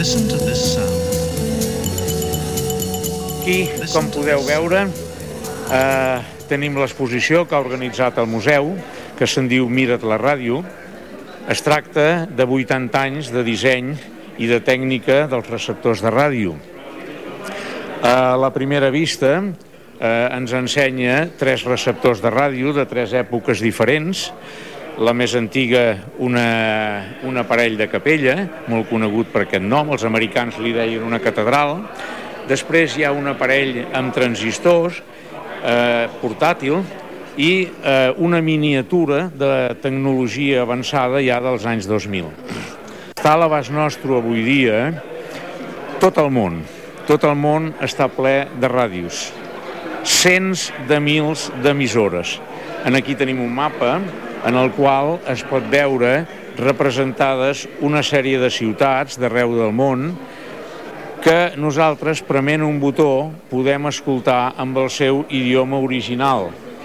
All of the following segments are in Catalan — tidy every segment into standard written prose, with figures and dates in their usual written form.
Aquí, com podeu veure, tenim l'exposició que ha organitzat el museu, que se'n diu Mira't la ràdio. Es tracta de 80 anys de disseny i de tècnica dels receptors de ràdio. A la primera vista ens ensenya 3 receptors de ràdio de 3 èpoques diferents. La més antiga, un aparell de capella, molt conegut per aquest nom, els americans li deien una catedral. Després hi ha un aparell amb transistors, portàtil, i una miniatura de tecnologia avançada ja dels anys 2000. Està a l'abast nostre avui dia tot el món. Tot el món està ple de ràdios. Cents de mils d'emissores. Aquí tenim un mapa en el qual es pot veure representades una sèrie de ciutats d'arreu del món que nosaltres, prement un botó, podem escoltar amb el seu idioma original.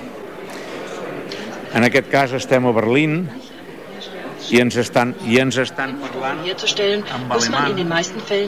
En aquest cas estem a Berlín i ens estan parlant en alemany.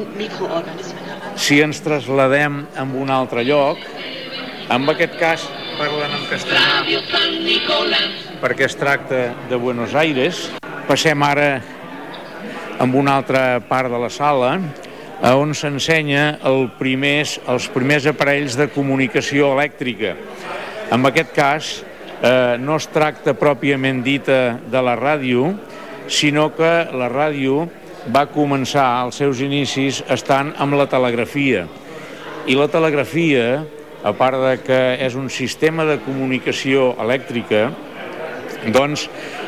Si ens trasladem a un altre lloc, en aquest cas parlen en castellà perquè es tracta de Buenos Aires. Passem ara a una altra part de la sala on s'ensenya els primers aparells de comunicació elèctrica. En aquest cas no es tracta pròpiament dita de la ràdio, sinó que la ràdio va començar els seus inicis estant amb la telegrafia. I la telegrafia, a part de que és un sistema de comunicació elèctrica, doncs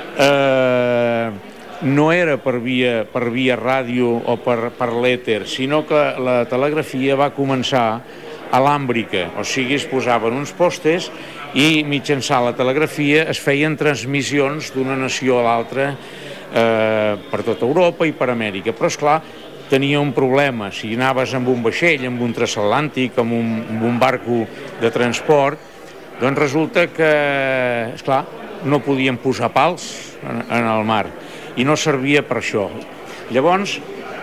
no era per via ràdio o per l'èter, sinó que la telegrafia va començar alàmbrica, o sigui, es posaven uns postes i mitjançant la telegrafia es feien transmissions d'una nació a l'altra per tota Europa i per Amèrica. Però, esclar, tenia un problema. Si anaves amb un vaixell, amb un transatlàntic, amb un barco de transport, doncs resulta que, esclar, no podien posar pals en el mar i no servia per això. Llavors,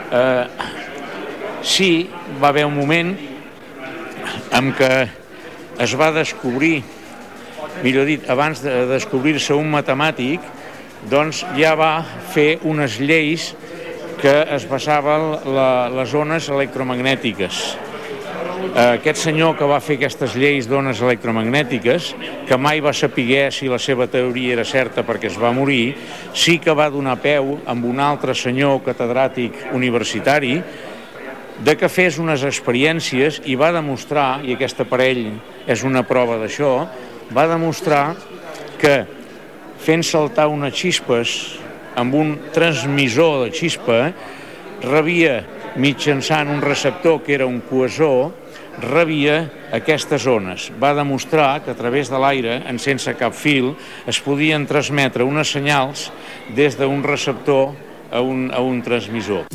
sí, va haver un moment en què es va descobrir, millor dit, abans de descobrir-se un matemàtic, doncs ja va fer unes lleis que es basaven les ones electromagnètiques. Aquest senyor que va fer aquestes lleis d'ones electromagnètiques, que mai va saber si la seva teoria era certa perquè es va morir, sí que va donar peu amb un altre senyor catedràtic universitari de que fes unes experiències i va demostrar, i aquest aparell és una prova d'això, va demostrar que fent saltar unes xispes amb un transmissor de xispa, rebia, mitjançant un receptor que era un quasor, rebia aquestes ones. Va demostrar que a través de l'aire, sense cap fil, es podien transmetre unes senyals des d'un receptor a un transmissor.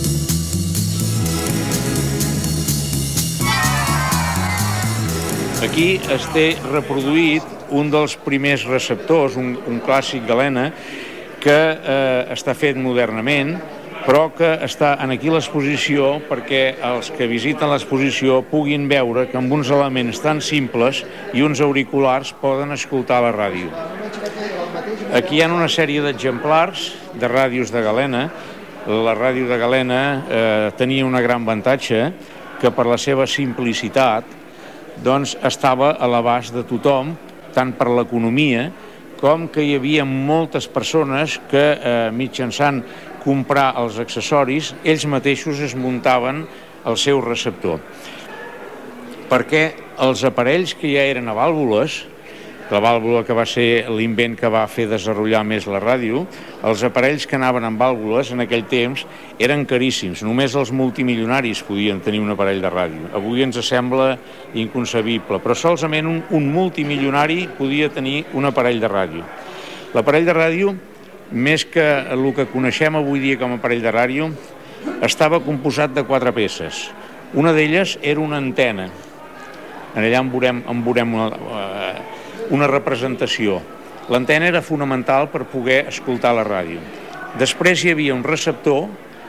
Aquí es té reproduït un dels primers receptors, un clàssic galena, que està fet modernament, però que està aquí a l'exposició perquè els que visiten l'exposició puguin veure que amb uns elements tan simples i uns auriculars poden escoltar la ràdio. Aquí hi ha una sèrie d'exemplars de ràdios de galena. La ràdio de galena tenia un gran avantatge, que per la seva simplicitat doncs estava a l'abast de tothom, tant per l'economia com que hi havia moltes persones que mitjançant comprar els accessoris, ells mateixos es muntaven el seu receptor. Perquè els aparells que ja eren a vàlvules, la vàlvula que va ser l'invent que va fer desenvolupar més la ràdio, els aparells que anaven amb vàlvules en aquell temps eren caríssims. Només els multimilionaris podien tenir un aparell de ràdio. Avui ens sembla inconcebible, però solament un multimilionari podia tenir un aparell de ràdio. L'aparell de ràdio, més que el que coneixem avui dia com a aparell de ràdio, estava composat de 4 peces. Una d'elles era una antena. Allà en veurem una representació. L'antena era fonamental per poder escoltar la ràdio. Després hi havia un receptor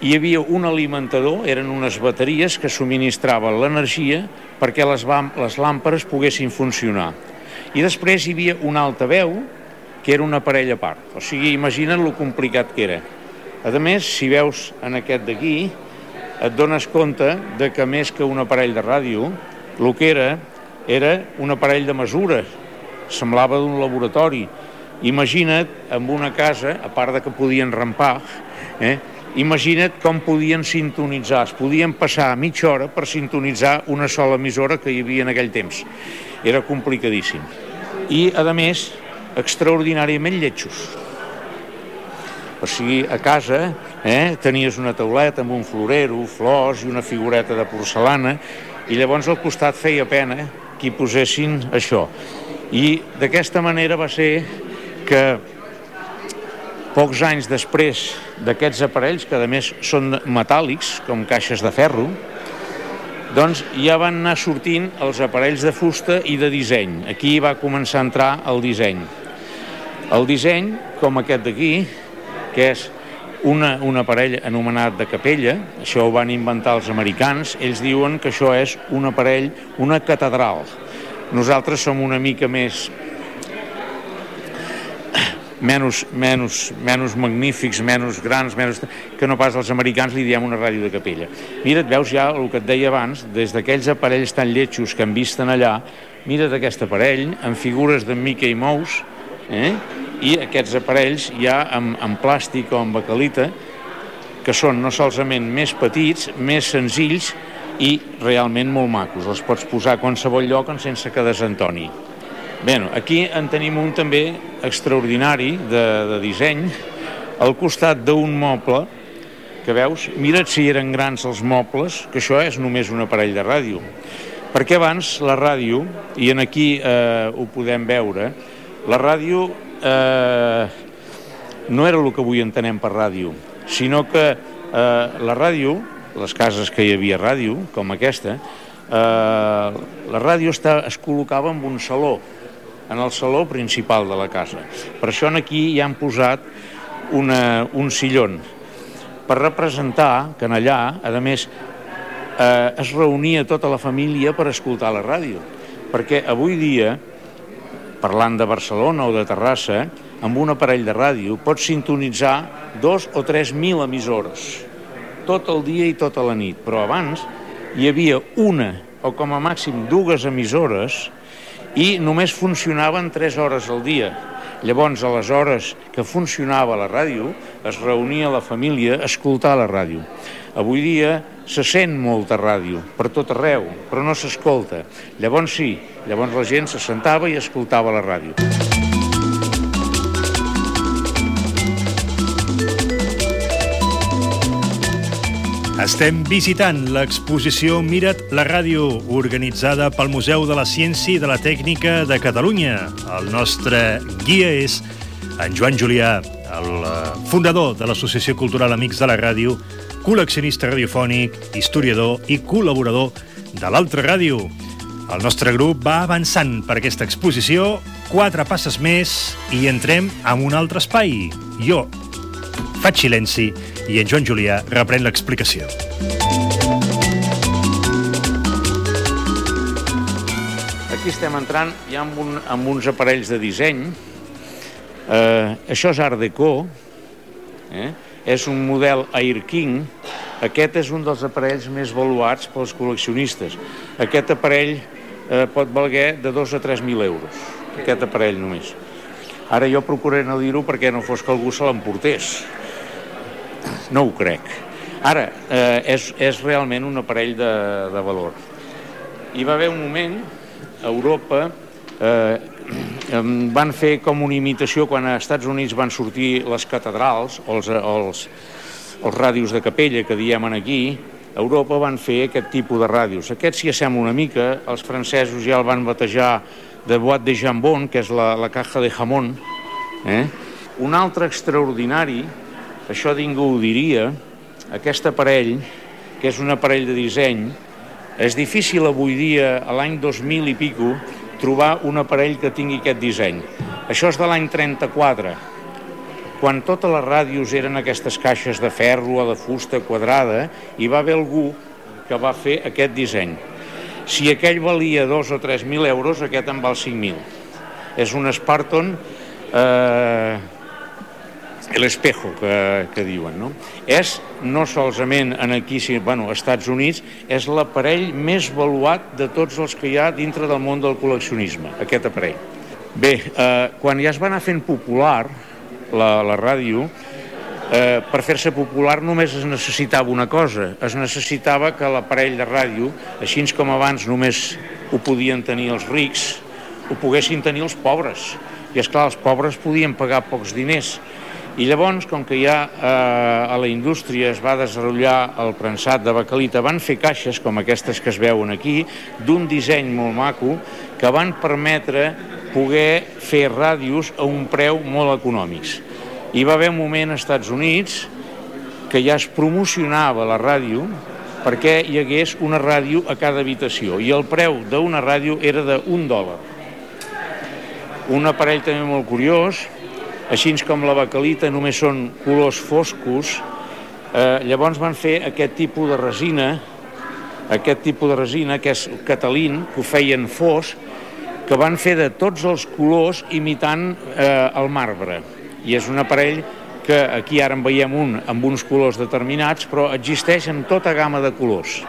hi havia un alimentador, eren unes bateries que subministraven l'energia perquè les làmperes poguessin funcionar. I després hi havia un altaveu, que era un aparell a part. O sigui, imagina't lo complicat que era. A més, si veus en aquest d'aquí, et dones compte de que més que un aparell de ràdio, el que era un aparell de mesura. Semblava d'un laboratori. Imagina't, amb una casa, a part de que podien rampar, imagina't com podien sintonitzar. Es podien passar mitja hora per sintonitzar una sola emissora que hi havia en aquell temps. Era complicadíssim. I, a més, extraordinàriament lletjos. O sigui, a casa tenies una tauleta amb un florero, flors i una figureta de porcelana, i llavors al costat feia pena que hi posessin això. I d'aquesta manera va ser que pocs anys després d'aquests aparells, que a més són metàl·lics, com caixes de ferro, doncs ja van anar sortint els aparells de fusta i de disseny. Aquí va començar a entrar el disseny. El disseny, com aquest d'aquí, que és un aparell anomenat de capella, això ho van inventar els americans, ells diuen que això és un aparell, una catedral. Nosaltres som una mica menys magnífics, menys grans, que no pas els americans li diem una ràdio de capella. Mira't, veus ja el que et deia abans, des d'aquells aparells tan lletjos que han vist allà, mira't aquest aparell amb figures de Mickey Mouse, i aquests aparells ja amb plàstic o amb baquelita, que són no solament més petits, més senzills i realment molt macos. Els pots posar a qualsevol lloc sense que desentoni. Bé, aquí en tenim un també extraordinari de disseny, al costat d'un moble, que veus, mira't si eren grans els mobles, que això és només un aparell de ràdio. Perquè abans la ràdio, i en aquí ho podem veure, la ràdio no era el que avui entenem per ràdio, sinó que la ràdio, les cases que hi havia ràdio, com aquesta, la ràdio es col·locava en un saló, en el saló principal de la casa. Per això aquí hi han posat un sillon, per representar que allà, a més, es reunia tota la família per escoltar la ràdio. Perquè avui dia, parlant de Barcelona o de Terrassa, amb un aparell de ràdio pots sintonitzar 2.000 o 3.000 emissores, tot el dia i tota la nit. Però abans hi havia una o com a màxim 2 emissores i només funcionaven 3 hores al dia. Llavors, a les hores que funcionava la ràdio, es reunia la família a escoltar la ràdio. Avui dia se sent molta ràdio, per tot arreu, però no s'escolta. Llavors sí, llavors la gent se sentava i escoltava la ràdio. Estem visitant l'exposició Mira't la ràdio, organitzada pel Museu de la Ciència i de la Tècnica de Catalunya. El nostre guia és en Joan Julià, el fundador de l'Associació Cultural Amics de la Ràdio, col·leccionista radiofònic, historiador i col·laborador de l'Altra Ràdio. El nostre grup va avançant per aquesta exposició, 4 passes més i entrem en un altre espai. Jo faig silenci i en Joan Julià reprèn l'explicació. Aquí estem entrant ja amb uns aparells de disseny. Això és Art Deco, és un model Air King. Aquest és un dels aparells més valuats pels col·leccionistes. Aquest aparell pot valer de 2.000 a 3.000 euros, aquest aparell només. Ara jo procuraré no dir-ho perquè no fos que algú se l'emportés. No ho crec. Ara, és realment un aparell de valor. Hi va haver un moment, a Europa, van fer com una imitació quan als Estats Units van sortir les catedrals, o els ràdios de capella que diem aquí. A Europa van fer aquest tipus de ràdios. Aquest s'hi assembla una mica, els francesos ja el van batejar de boîte de jambon, que és la caja de jamón. Un altre extraordinari, això ningú ho diria, aquest aparell, que és un aparell de disseny, és difícil avui dia, a l'any 2000 i pico, trobar un aparell que tingui aquest disseny. Això és de l'any 34. quan totes les ràdios eren aquestes caixes de ferro o de fusta quadrada, hi va haver algú que va fer aquest disseny. Si aquell valia 2 o 3.000 euros, aquest en val 5.000. És un Spartan el espejo, que diuen, no? És, no solament aquí, sinó als Estats Units, és l'aparell més valuat de tots els que hi ha dintre del món del col·leccionisme, aquest aparell. Bé, quan ja es va anar fent popular la ràdio, per fer-se popular només es necessitava una cosa, es necessitava que l'aparell de ràdio, així com abans només ho podien tenir els rics, ho poguessin tenir els pobres. I esclar, els pobres podien pagar pocs diners. I llavors, com que ja a la indústria es va desenvolupar el prensat de baquelita, van fer caixes, com aquestes que es veuen aquí, d'un disseny molt maco, que van permetre poder fer ràdios a un preu molt econòmics. Hi va haver un moment als Estats Units que ja es promocionava la ràdio perquè hi hagués una ràdio a cada habitació, i el preu d'una ràdio era d'$1. Un aparell també molt curiós, així com la baquelita només són colors foscos, llavors van fer aquest tipus de resina, que és catalín, que ho feien fosc, que van fer de tots els colors imitant el marbre. I és un aparell que aquí ara en veiem un amb uns colors determinats, però existeix en tota gamma de colors.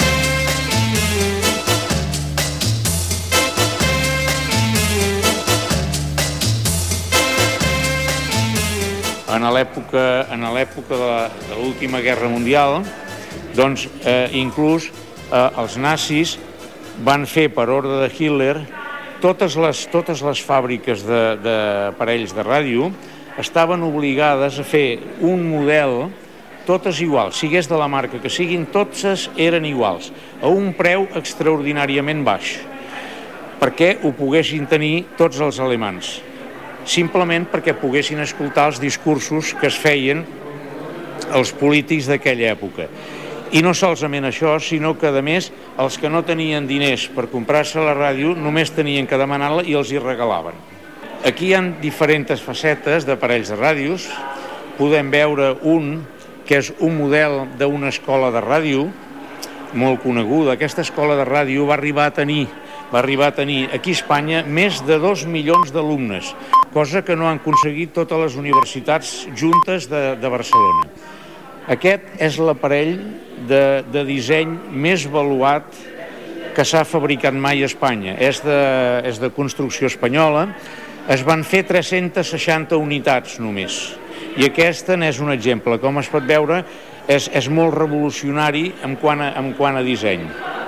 En l'època de l'última guerra mundial, doncs, inclús els nazis van fer, per ordre de Hitler, totes les fàbriques d'aparells de ràdio estaven obligades a fer un model, totes iguals, sigués de la marca que siguin, totes eren iguals, a un preu extraordinàriament baix, perquè ho poguessin tenir tots els alemans. Simplement perquè poguessin escoltar els discursos que es feien els polítics d'aquella època. I no solament això, sinó que, a més, els que no tenien diners per comprar-se la ràdio només tenien que demanar-la i els hi regalaven. Aquí hi ha diferents facetes d'aparells de ràdios. Podem veure un que és un model d'una escola de ràdio molt coneguda. Aquesta escola de ràdio va arribar a tenir aquí a Espanya més de 2 milions d'alumnes, cosa que no han aconseguit totes les universitats juntes de Barcelona. Aquest és l'aparell de disseny més valuat que s'ha fabricat mai a Espanya. És de construcció espanyola. Es van fer 360 unitats només. I aquesta n'és un exemple. Com es pot veure, és molt revolucionari en quant a disseny.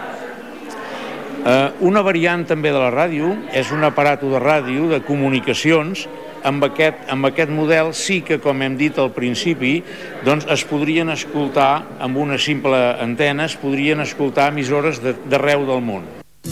Una variant també de la ràdio és un aparato de ràdio de comunicacions. Amb aquest model sí que, com hem dit al principi, doncs es podrien escoltar, amb una simple antena, es podrien escoltar emissores d'arreu del món.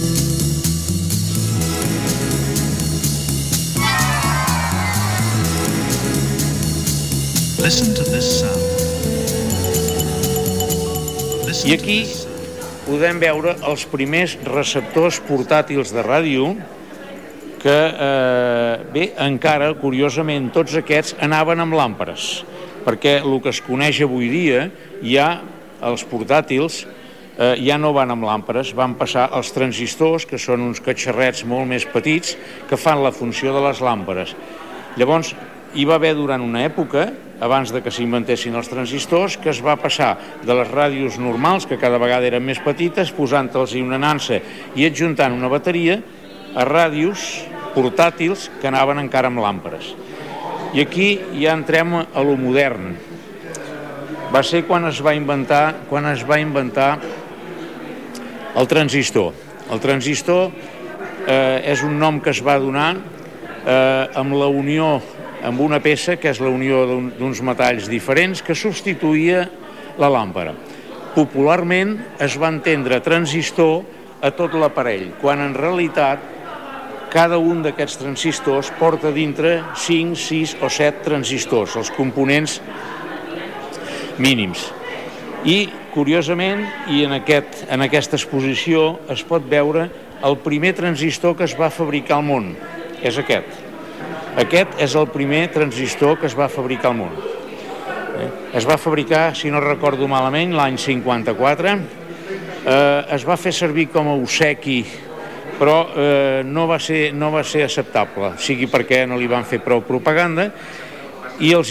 I aquí podem veure els primers receptors portàtils de ràdio que, bé, encara, curiosament, tots aquests anaven amb làmperes, perquè el que es coneix avui dia, ja els portàtils, ja no van amb làmperes, van passar als transistors, que són uns catxarrets molt més petits, que fan la funció de les làmperes. Llavors, hi va haver durant una època, abans de que s'inventessin els transistors, que es va passar de les ràdios normals, que cada vegada eren més petites, posant-los una nansa i adjuntant una bateria, a ràdios portàtils que anaven encara amb làmperes. I aquí ja entrem a lo modern. Va ser quan es va inventar el transistor. El transistor és un nom que es va donar amb la unió, amb una peça que és la unió d'uns metalls diferents que substituïa la làmpara. Popularment es va entendre transistor a tot l'aparell, quan en realitat cada un d'aquests transistors porta dintre 5, 6 o 7 transistors, els components mínims. I, curiosament, i en aquesta exposició es pot veure el primer transistor que es va fabricar al món, és aquest. Aquest és el primer transistor que es va fabricar al món. Es va fabricar, si no recordo malament, l'any 54. Es va fer servir com a obsequi, però no va ser acceptable, sigui perquè no li van fer prou propaganda, i els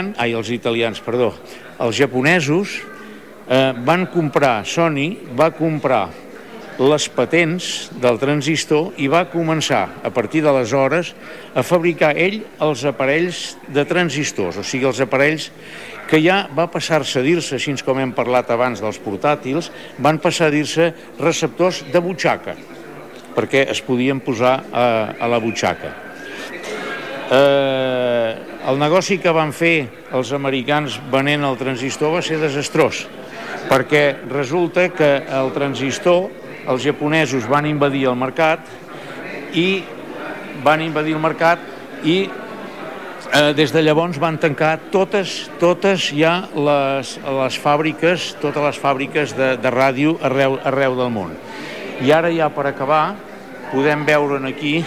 japonesos van comprar, Sony va comprar les patents del transistor i va començar, a partir d'aleshores, a fabricar ell els aparells de transistors, o sigui, els aparells que ja va passar-se a dir-se, així com hem parlat abans dels portàtils, van passar a dir-se receptors de butxaca, perquè es podien posar a la butxaca. El negoci que van fer els americans venent el transistor va ser desastrós, perquè resulta que el transistor, els japonesos van invadir el mercat i des de llavors van tancar totes ja les fàbriques, totes les fàbriques de ràdio arreu del món. I ara ja per acabar podem veure'n aquí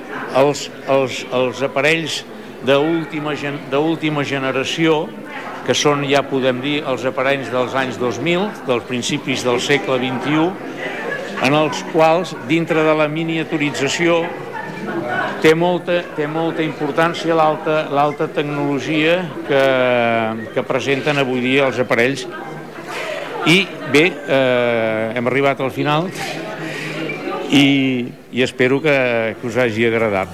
els aparells d'última generació, que són, ja podem dir, els aparells dels anys 2000, dels principis del segle XXI, en els quals, dintre de la miniaturització, té molta importància l'alta tecnologia que presenten avui dia els aparells. I bé, hem arribat al final i espero que us hagi agradat.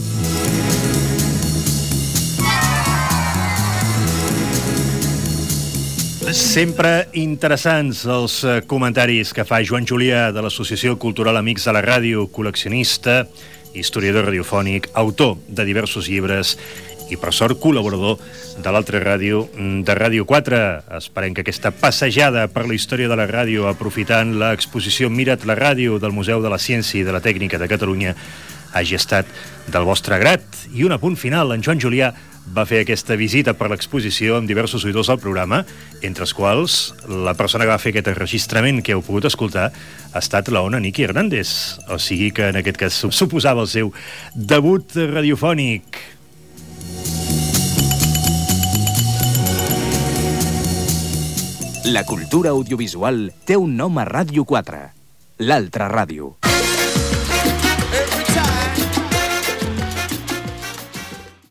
Sempre interessants els comentaris que fa Joan Julià de l'Associació Cultural Amics de la Ràdio, col·leccionista, historiador radiofònic, autor de diversos llibres i, per sort, col·laborador de l'altra ràdio, de Ràdio 4. Esperem que aquesta passejada per la història de la ràdio, aprofitant l'exposició Mira't la ràdio del Museu de la Ciència i de la Tècnica de Catalunya, hagi estat del vostre grat. I un apunt final, en Joan Julià va fer aquesta visita per l'exposició amb diversos oïdors del programa, entre els quals la persona que va fer aquest enregistrament que heu pogut escoltar ha estat la Ona Niki Hernández, o sigui que en aquest cas suposava el seu debut radiofònic. La cultura audiovisual té un nom a Ràdio 4, l'altra ràdio.